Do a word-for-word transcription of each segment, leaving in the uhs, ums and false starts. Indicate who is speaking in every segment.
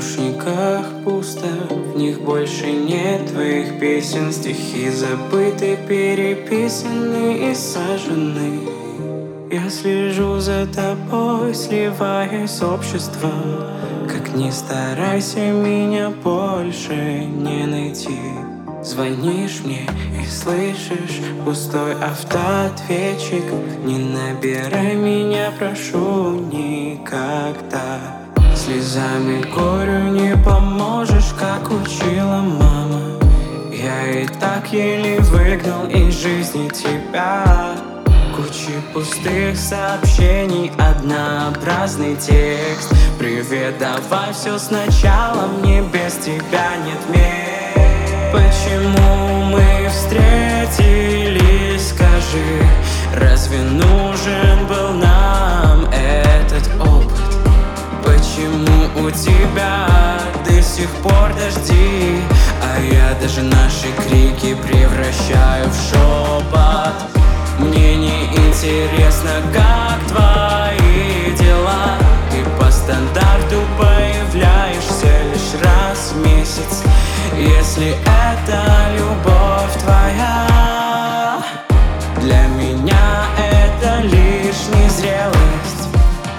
Speaker 1: наушниках пусто, в них больше нет твоих песен. Стихи забыты, переписаны и сожжены. Я слежу за тобой, сливаясь с обществом. Как ни старайся, меня больше не найти. Звонишь мне и слышишь пустой автоответчик. Не набирай меня, прошу, никогда. Слезами горю не поможешь, как учила мама. Я и так еле выгнал из жизни тебя. Кучи пустых сообщений, однообразный текст. Привет, давай все сначала, мне без тебя нет мест. Почему мы встретились, скажи? Разве нужен был нам этот опыт? Почему у тебя до сих пор дожди, а я даже наши крики превращаю в шепот? Мне не интересно, как твои дела. Ты по стандарту появляешься лишь раз в месяц. Если это любовь твоя, для меня это лишь незрелость.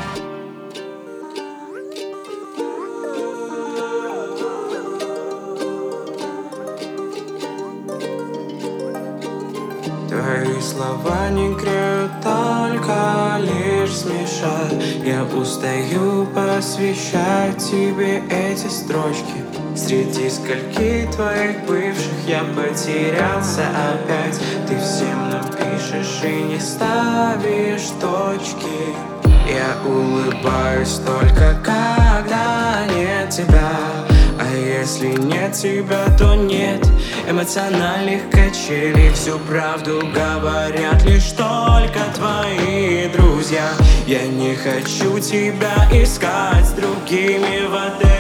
Speaker 1: Твои слова не греют, только лишь смешат. Я устаю посвящать тебе эти строчки. Среди скольки твоих бывших я потерялся опять. Ты всем нам пишешь и не ставишь точки. Я улыбаюсь только когда нет тебя. А если нет тебя, то нет эмоциональных качелей. Всю правду говорят лишь только твои друзья. Я не хочу тебя искать с другими в отеле.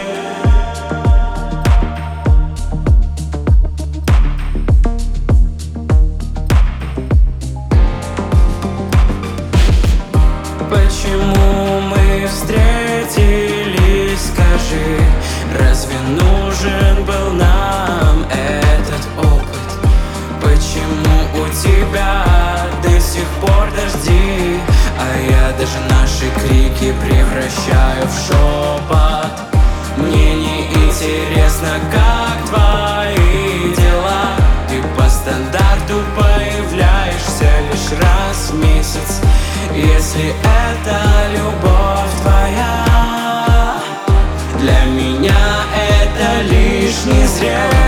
Speaker 1: Почему мы встретились, скажи? Разве нужен был нам этот опыт? Почему у тебя до сих пор дожди, а я даже наши крики превращаю в шепот? Мне не интересно, как твои дела. Ты по стандарту появляешься лишь раз в месяц. Если это любовь твоя, для меня это лишь незрелость.